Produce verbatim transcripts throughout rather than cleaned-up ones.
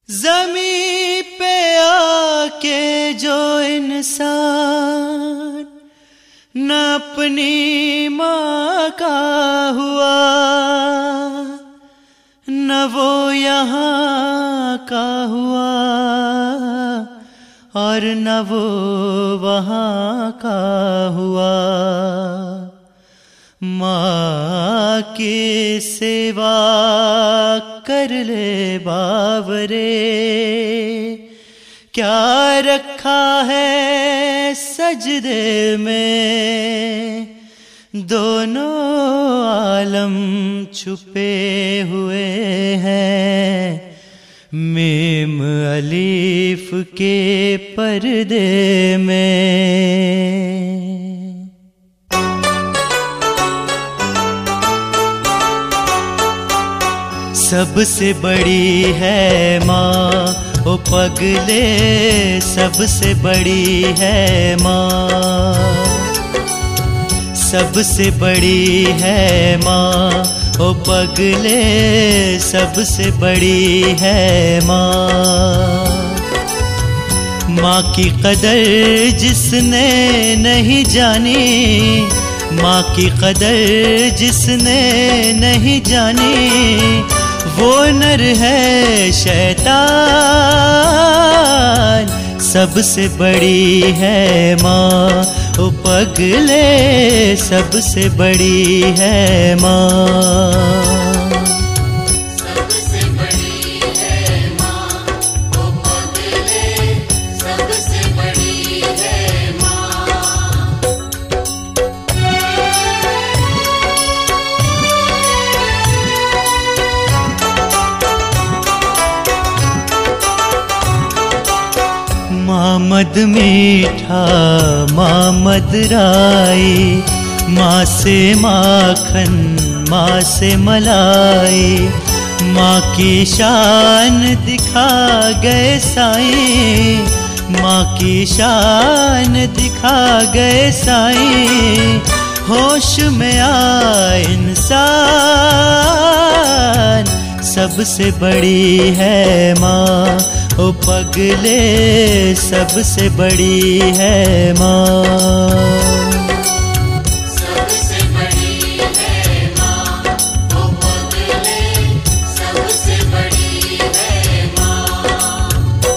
ज़मीं पे आके जो इंसान न अपनी माँ का हुआ, न वो यहाँ का हुआ और न वो वहाँ का हुआ। माँ की सेवा कर ले बावरे, क्या रखा है सजदे में, दोनों आलम छुपे हुए हैं मीम अलीफ के पर्दे में। सबसे बड़ी है माँ ओ पगले, सबसे बड़ी है माँ, सबसे बड़ी है माँ ओ पगले, सबसे बड़ी है माँ। माँ की कदर जिसने नहीं जानी, माँ की कदर जिसने नहीं जानी, वो नर है शैतान। सबसे बड़ी है माँ ओ पगले, सबसे बड़ी है माँ। माँ मद मीठा माँ मदराई, माँ से माखन माँ से मलाई, माँ की शान दिखा गए साईं, माँ की शान दिखा गए साईं। होश में आ इंसान, सबसे बड़ी है माँ ओ पगले, सबसे बड़ी है माँ। सबसे बड़ी है माँ ओ पगले, सबसे बड़ी है माँ।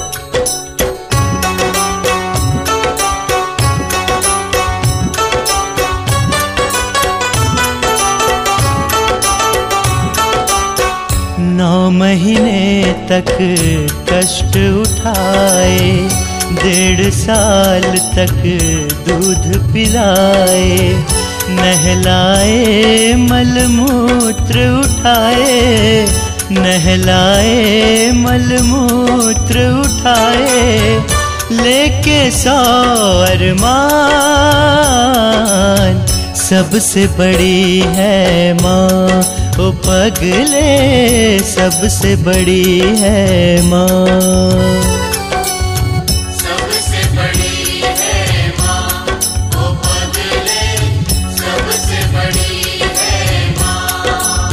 नौ महीने तक कष्ट उठाए, डेढ़ साल तक दूध पिलाए, नहलाए मलमूत्र उठाए, नहलाए मलमूत्र उठाए, लेके सौ अरमान। सबसे बड़ी है माँ ओ पगले, सबसे बड़ी है माँ। सबसे बड़ी है माँ ओ पगले, सबसे बड़ी है माँ।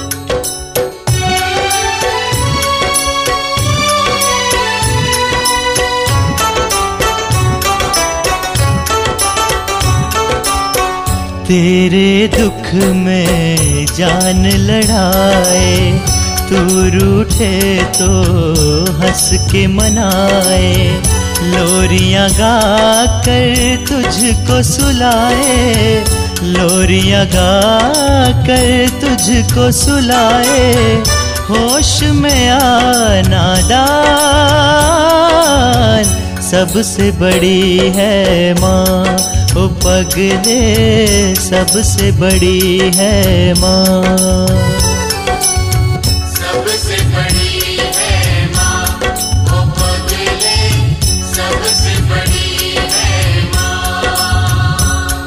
तेरे दुख में जान लड़ाए, तू रूठे तो हंस के मनाए, लोरियां गा कर तुझको सुलाए, लोरियां गा कर तुझको सुलाए। होश में आ नादान, सबसे बड़ी है माँ ओ पगले, सबसे बड़ी है माँ। सबसे बड़ी है माँ ओ पगले, सबसे बड़ी है माँ।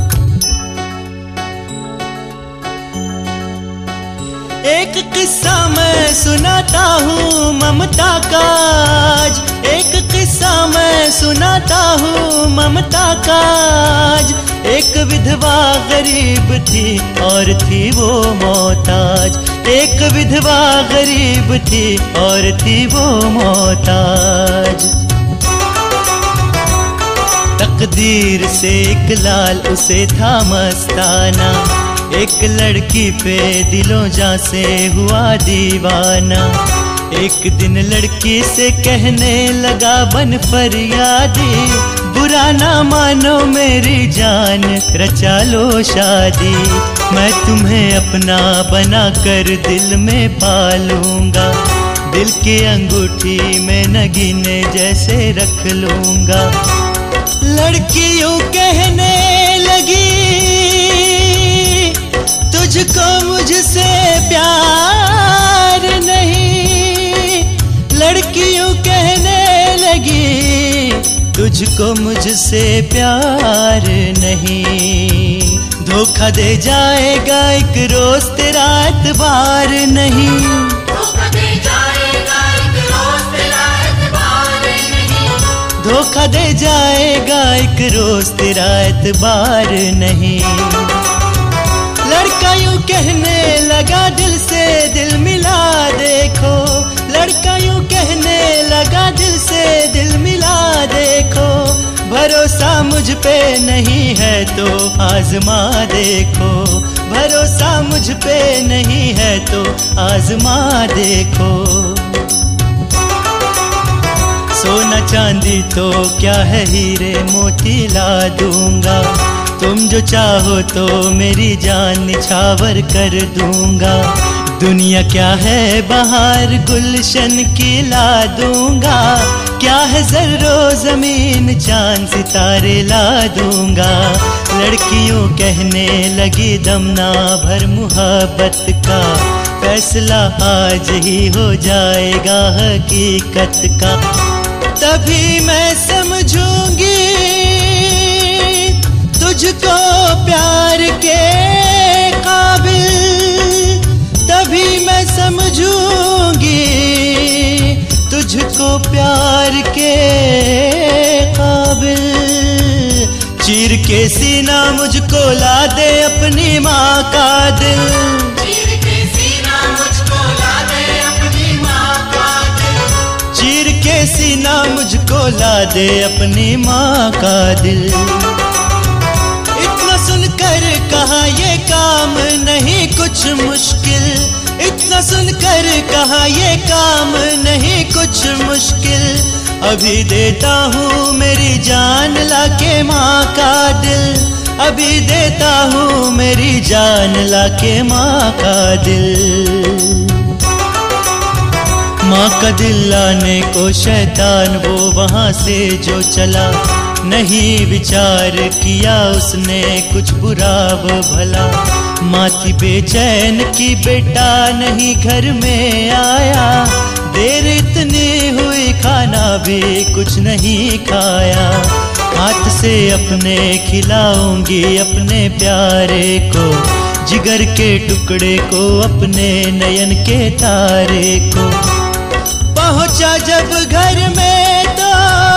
एक किस्सा मैं सुनाता हूँ ममता का आज, एक किस्सा मैं सुनाता हूँ ममता का आज। एक विधवा गरीब थी और थी वो मोहताज, एक विधवा गरीब थी और थी वो मोहताज। तकदीर से एक लाल उसे था मस्ताना, एक लड़की पे दिलों जा से हुआ दीवाना। एक दिन लड़की से कहने लगा बन फरियादी, बुरा ना मानो मेरी जान रचा लो शादी। मैं तुम्हें अपना बना कर दिल में पालूंगा, दिल की अंगूठी में नगीने जैसे रख लूंगा। लड़की यूं कहने लगी, तुझको मुझसे प्यार नहीं। लड़की यूं कहने लगी, तुझको मुझसे प्यार नहीं। धोखा दे जाएगा एक रोज तेरा एतबार नहीं। धोखा दे जाएगा एक रोज तेरा एतबार नहीं। धोखा दे जाएगा एक रोज तेरा एतबार नहीं। लड़का यूं कहने लगा दिल से दिल मिला देखो। लड़का यूं कहने लगा दिल से दिल मिला देखो। भरोसा मुझ पे नहीं है तो आजमा देखो। भरोसा मुझ पे नहीं है तो आजमा देखो। सोना चांदी तो क्या है हीरे मोती ला दूंगा। तुम जो चाहो तो मेरी जान निछावर कर दूंगा। दुनिया क्या है बहार गुलशन की ला दूंगा। क्या है जर्रो जमीन चांद सितारे ला दूंगा। लड़कियों कहने लगी दम ना भर मुहब्बत का। फैसला आज ही हो जाएगा हकीकत का। तभी मैं समझूंगी तुझको प्यार के काबिल। तभी मैं समझूंगी तुझको प्यार के काबिल। चीर के सीना मुझको ला दे अपनी माँ का दिल। चीर के सीना मुझको ला दे अपनी माँ का दिल। चीर के सीना मुझको ला दे अपनी माँ का दिल। इतना सुनकर कहा ये काम नहीं कुछ मुश्किल। इतना सुनकर कहा ये काम नहीं कुछ मुश्किल। अभी देता हूँ मेरी जान लाके माँ का दिल। अभी देता हूँ मेरी जान लाके माँ का दिल। माँ का दिल लाने को शैतान वो वहाँ से जो चला। नहीं विचार किया उसने कुछ बुरा वो भला। माँ थी बेचैन की बेटा नहीं घर में आया। देर इतनी हुई खाना भी कुछ नहीं खाया। हाथ से अपने खिलाऊंगी अपने प्यारे को। जिगर के टुकड़े को अपने नयन के तारे को। पहुंचा जब घर में तो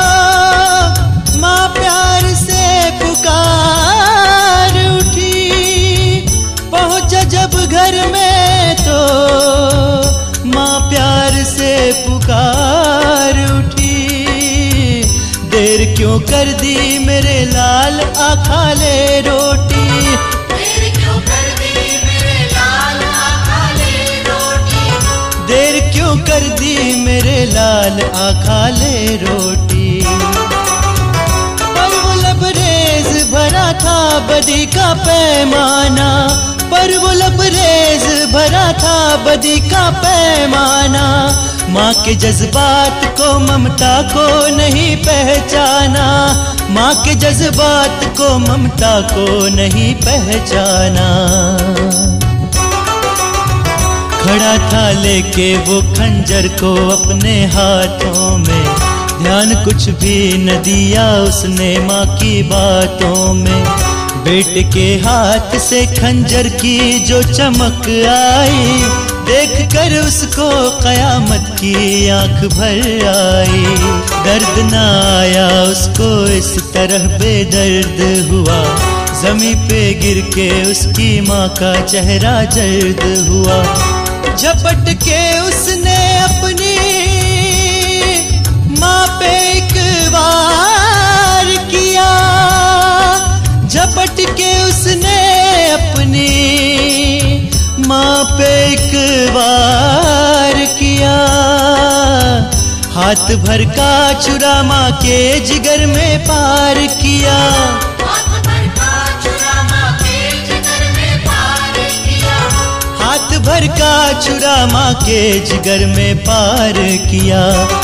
माँ प्यार से पुकार उठी। पहुंचा जब घर में तो माँ प्यार से पुकार उठी। देर क्यों कर दी मेरे लाल आ खा ले रोटी। देर क्यों कर दी मेरे लाल आ खा ले रोटी। देर क्यों कर दी मेरे लाल आ खा ले रोटी। पर वो लबरेज भरा था बदी का पैमाना। पर वो लबरेज भरा था बदी का पैमाना। माँ के जज्बात को ममता को नहीं पहचाना। माँ के जज्बात को ममता को नहीं पहचाना। खड़ा था लेके वो खंजर को अपने हाथों में। ध्यान कुछ भी न दिया उसने माँ की बातों में। बेटे के हाथ से खंजर की जो चमक आई। देख कर उसको कयामत की आंख भर आई। दर्द न आया उसको इस तरह बेदर्द हुआ। जमीन पे गिर के उसकी माँ का चेहरा जर्द हुआ। झपट के उसने अपनी माँ पे एक वार किया, झपट के उसने अपनी माँ पे एक वार किया। हाथ भर का छुरा माँ के जिगर में पार किया, हाथ भर का छुरा माँ के जिगर में पार किया, हाथ भर का छुरा माँ के जिगर में पार किया।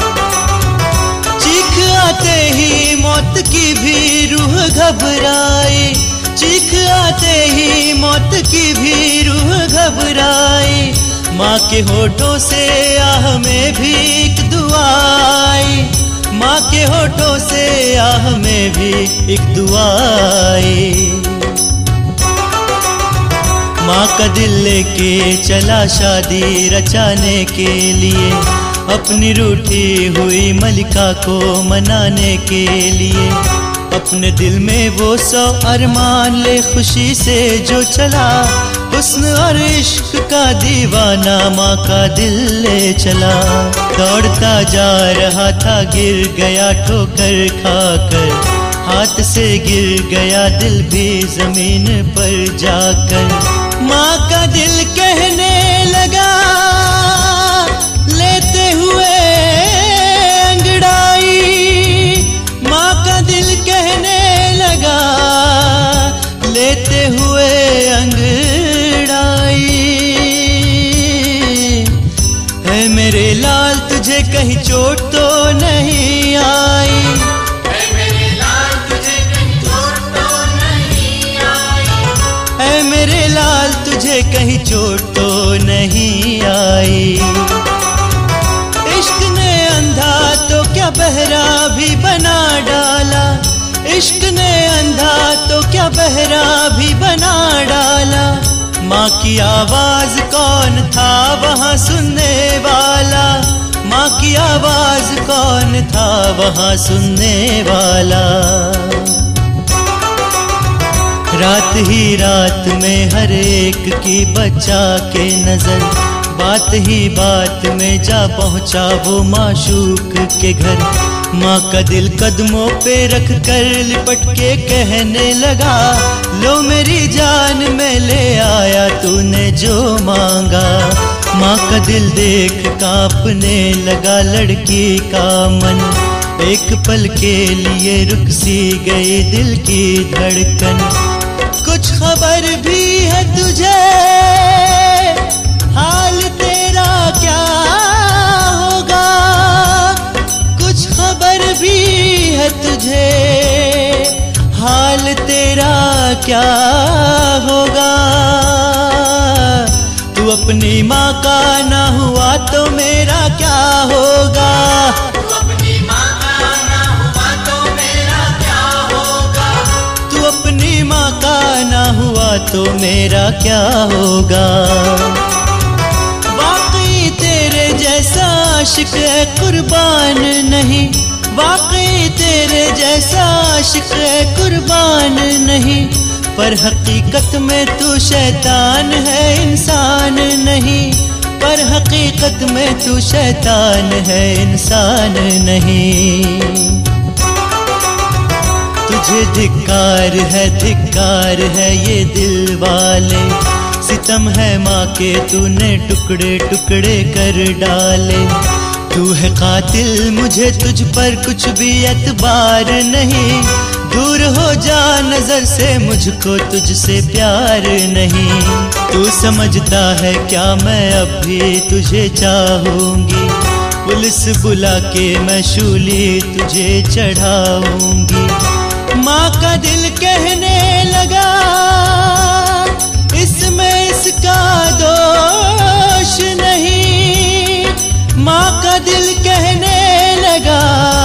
चीख आते ही मौत की भी रूह घबराई, चीख आते ही मौत की भी रूह घबराई। माँ के होठों से आह में भी एक दुआ आई, माँ के होठों से आह में भी एक दुआ आई। माँ का दिल लेके चला शादी रचाने के लिए, अपनी रूठी हुई मलिका को मनाने के लिए। अपने दिल में वो सौ अरमान ले खुशी से जो चला, हुस्न और इश्क का दीवाना माँ का दिल ले चला। दौड़ता जा रहा था गिर गया ठोकर खाकर, हाथ से गिर गया दिल भी जमीन पर जाकर। माँ का दिल कहने लगा लेते हुए अंगड़ाई, माँ का दिल कहने लगा लेते हुए अंगड़ाई। है मेरे लाल तुझे कहीं चोट तो नहीं आई, है मेरे लाल तुझे कहीं चोट तो नहीं आई, है मेरे लाल तुझे कहीं चोट तो नहीं आई। इश्क ने अंधा तो क्या बहरा भी बना डाला, इश्क ने अंधा तो क्या बहरा भी बना डाला। माँ की आवाज कौन था वहाँ सुनने वाला, माँ की आवाज कौन था वहाँ सुनने वाला। रात ही रात में हर एक की बचा के नजर, बात ही बात में जा पहुँचा वो माशूक के घर। माँ का दिल कदमों पे रख कर लिपट के कहने लगा, लो मेरी जान मैं ले आया तूने जो मांगा। माँ का दिल देख कांपने लगा लड़की का मन, एक पल के लिए रुक सी गई दिल की धड़कन। कुछ खबर भी है तुझे हाल तेरा क्या होगा, कुछ खबर भी है तुझे हाल तेरा क्या होगा। तू अपनी माँ का ना हुआ तो मेरा क्या होगा, तू अपनी माँ का ना हुआ तो मेरा क्या होगा, तू अपनी माँ का ना हुआ तो मेरा क्या होगा। वाकई तेरे जैसा आशिक है कुर्बान नहीं, वाकई तेरे जैसा आशिक है कुर्बान नहीं। पर हकीकत में तू शैतान है इंसान नहीं, पर हकीकत में तू शैतान है इंसान नहीं। तुझे धिक्कार है धिक्कार है ये दिल वाले, सितम है माँ के तूने टुकड़े टुकड़े कर डाले। तू है कातिल मुझे तुझ पर कुछ भी एतबार नहीं, दूर हो जा नजर से मुझको तुझसे प्यार नहीं। तू समझता है क्या मैं अब भी तुझे चाहूंगी, पुलिस बुला के मैं शूली तुझे चढ़ाऊंगी। माँ का दिल कहने लगा इसमें इसका दोष नहीं, माँ का दिल कहने लगा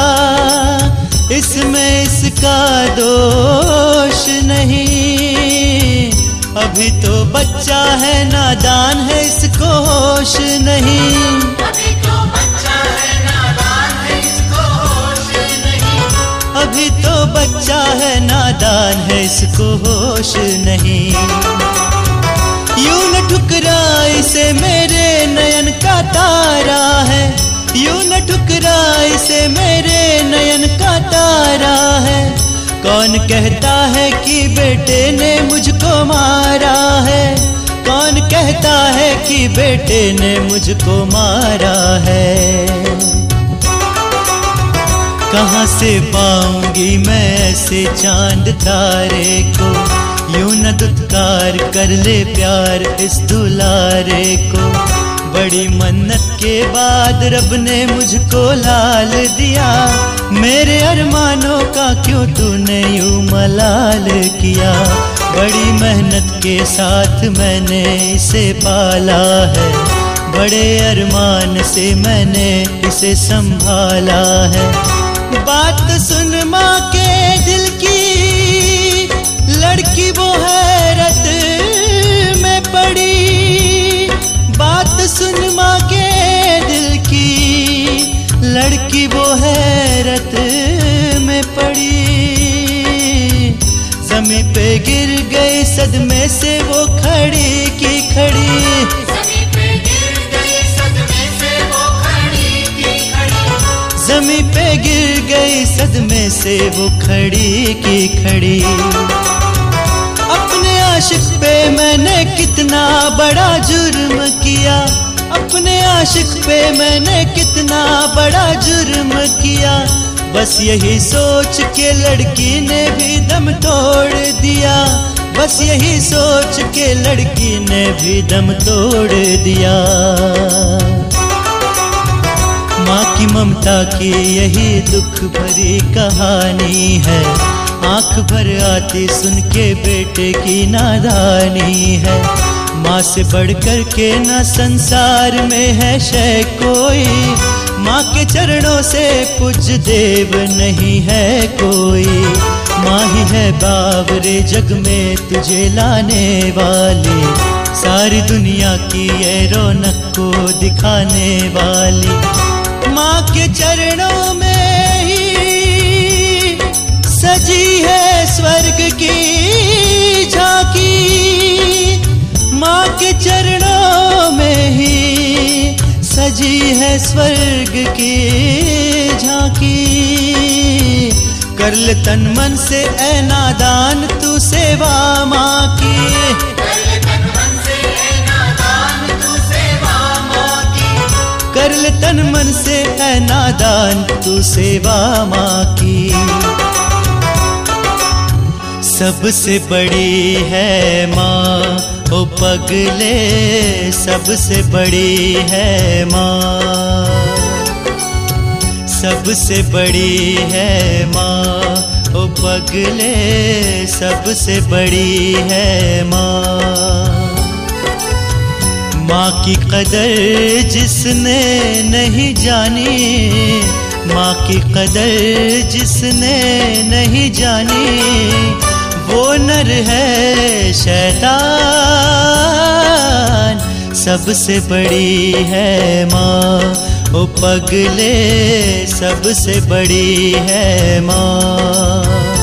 इसमें इसका दोष नहीं। अभी तो बच्चा है नादान है इसको होश नहीं, अभी तो बच्चा है नादान है इसको होश नहीं, अभी तो बच्चा है नादान है इसको होश नहीं। यूं न ठुकरा इसे मेरे तारा है, यूं न ठुकरा इसे मेरे नयन का तारा है। कौन कहता है कि बेटे ने मुझको मारा है, कौन कहता है कि बेटे ने मुझको मारा है। कहाँ से पाऊंगी मैं ऐसे चांद तारे को, यूं न दुत्कार कर ले प्यार इस दुलारे को। बड़ी मन्नत के बाद रब ने मुझको लाल दिया, मेरे अरमानों का क्यों तूने यूं मलाल किया। बड़ी मेहनत के साथ मैंने इसे पाला है, बड़े अरमान से मैंने इसे संभाला है। बात सुन माँ के दिल की, लड़की वो हैरत में पड़ी। बात सुन माँ के दिल की, लड़की वो हैरत में पड़ी। ज़मीं पे गिर गई सदमे से वो खड़ी की खड़ी। ज़मीं पे गिर गई सदमे से वो खड़ी की खड़ी। अपने आशिक पे मैंने कितना बड़ा जुर्म किया, अपने आशिक पे मैंने कितना बड़ा जुर्म किया। बस यही सोच के लड़की ने भी दम तोड़ दिया, बस यही सोच के लड़की ने भी दम तोड़ दिया। माँ की ममता की यही दुख भरी कहानी है, आंख भर आती सुन के बेटे की नादानी है। माँ से बढ़कर के न संसार में है शय कोई, माँ के चरणों से पूज देव नहीं है कोई। माँ ही है बावरे जग में तुझे लाने वाली, सारी दुनिया की ये रौनक को दिखाने वाली। माँ के चरणों में ही सजी है स्वर्ग की झांकी, माँ के चरणों में ही सजी है स्वर्ग की झांकी। कर ले तन मन से ऐ नादान तू सेवा माँ की, कर ले तन मन से है नादान तू सेवा माँ की। सबसे बड़ी है माँ ओ पगले, सबसे बड़ी है माँ, सबसे बड़ी है माँ ओ पगले, सबसे बड़ी है माँ। माँ की कदर जिसने नहीं जानी, माँ की कदर जिसने नहीं जानी, वो नर है शैतान। सबसे बड़ी है माँ ओ पगले, सबसे बड़ी है माँ।